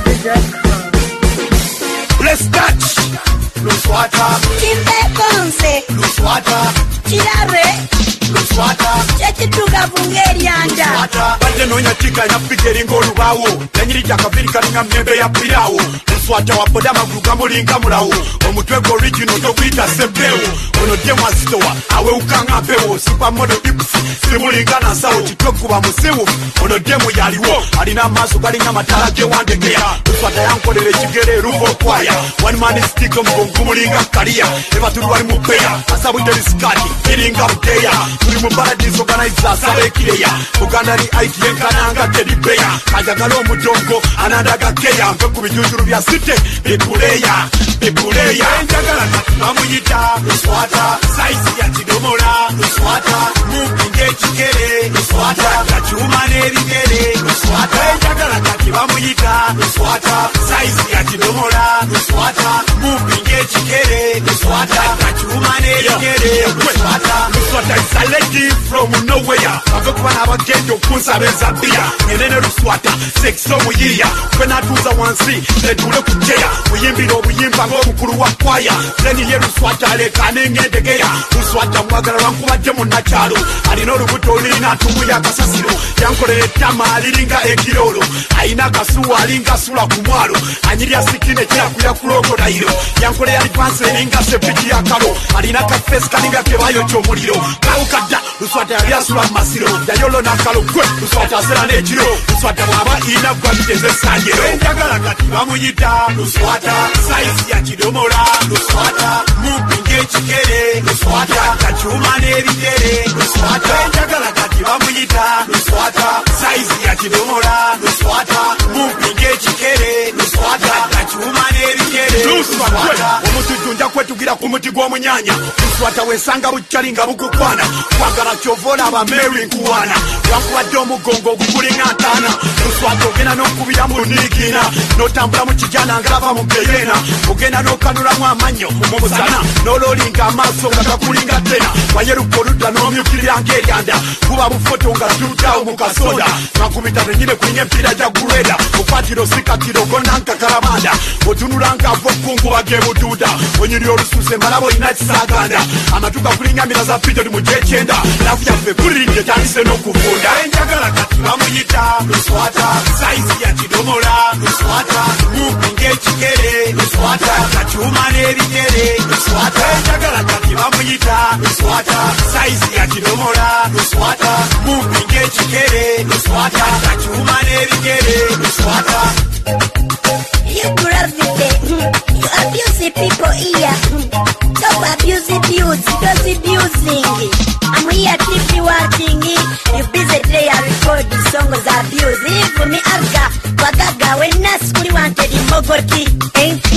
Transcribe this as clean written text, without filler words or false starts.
Let's touch. Luswata. Kimbe Konse. Luswata. Chirare. Luswata. Chechituga Bungeri anda. Luswata. Bande nonya chika na figeri ngolu bawo. Nyiri jakaviri kalinga mnembe ya pirawo. Luswata wapoda magruga mulinga mulawo. Omutwego original tokwita sempeo. Ono die mwasitowa. Awe ukanga pewo. Supermodel ipsi. Simulinga na sao. Chitoku wa musiwu. Ono die muyaliwo. Alina maso kalinga matala je wandegea. Luswata yankolele chigere rubo kwaya. One man is stick mgongu mulinga kalia. Eva turu wali mupeya. Asabu iteli skati. Ilinga mteya. Turi mubaradiso organiza sabe kileya. Uganda ni aiki yenkananga tedi beya. Kajagalo mudongo. Anadaga keya. Mpeku bijujuru vya site. Bikuleya. Bikuleya. Njagala katumamuyita. Luswata. Saisi ya chidomora. Luswata. Mupinge chikere. Luswata. Kachuma nebigere. Luswata. Njagala katumamuyita. Luswata. Saisi ya chidomora. Luswata. Mupinge chikere. Luswata. Kachuma nebigere. Luswata is a lady from nowhere. Avekwana abagendo kunsabeza bia. Nyenene Luswata. Sexo muyiya. Kwena tuza wansi. Nedule kujeya. Muyimbiro muyimba mukuru wa kwaya. Zeni ye Luswata lekane ngendegeya. Luswata mwagala wankuba jemu na chalo. Alino lubuto lina tumu ya kasasiro. Yankole tama aliringa ekirolo. Aina kasuwa alinga sula kumwalo. Anyiri asikine kia kuya kuloko na hilo. Yankole alipanse linga sepiti ya kalo. Alina kafes kalinga kebayo chomuliro. Kaukada Luswata yasula masiro. Yayolo na kalo kwe Luswata sela nechiro. Luswata waba ina kwa biteze sanjero. Njagala katiba muyita Luswata. Saisi ya chidomora Luswata. Mupinge chikere Luswata. Kachuma nebigere Luswata. Njagala katiba muyita Luswata. Saisi ya chidomora Luswata. Mupinge chikere Luswata. Kachuma nebigere Luswata. Omutujunja kwetugira ku muti gw'omunyanya. Luswata wesanga buchalinga bukukwana. Kwagala kyovola aba Mary nkuwana. Wankuwadde omugongo gukulinga ntaana. Luswata ogenda n'okubira mu nigina. N'otambula mu kijana ng'ava mu beyena. Ogenda n'okanulamu amannyo mu musana. N'ololinga amaaso nga gakulinga tena. Wayeruka oludda n'omyukirira ng'eryanda. Kuba bufoto nga tutawo mu kasoda. Nakubita nenyine kulinga empiira gya guleda. Okwatiro sikatiro gonna nkakalamanda. Otunula ng'ava okkunguba g'ebuduuda. Onyiri olususe malabo ina kisaganda. Amatuka kulinga mbira za pijo mu gy'ekyenda. Lafu yaffe kulirinde tandise n'okuvunda. Njagala kati bamuyita Luswata. Saisi ya kidomola Luswata. Mupinge ekigere Luswata. Kachuma n'ebigere Luswata. Njagala kati bamuyita Luswata. Saisi ya kidomola Luswata. Mupinge ekigere Luswata. Kachuma n'ebigere Luswata. You gravity, you abuse people here. Stop abusing, because abusing. I'm here keep you watching it. You busy play and record the songs abuse. Even me Alga, Wagaga, when Nas wanted in Mogoti, ain't